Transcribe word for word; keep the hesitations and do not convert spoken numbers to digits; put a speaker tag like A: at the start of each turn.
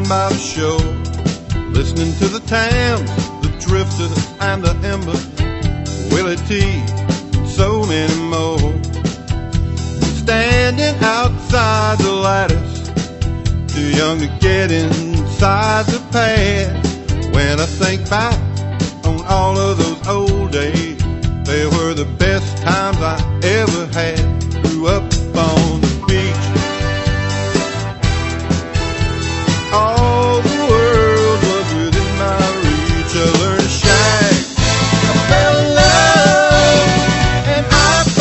A: by the shore, listening to the Thames, the Drifter and the Ember, Willie T, and so many more. Standing outside the lattice, too young to get inside the pad. When I think back on all of those old days, they were the best times I ever